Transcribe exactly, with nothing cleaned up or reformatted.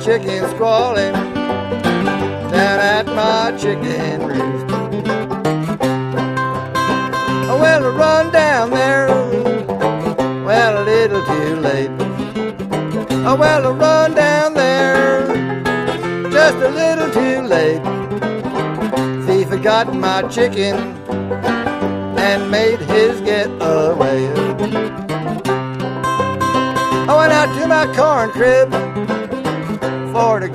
chicken squalling down at my chicken roost. Well, I run down there, well, a little too late. Oh, well, I run down there, just a little too late. Thief had got my chicken and made his getaway. I went out to my corn crib for to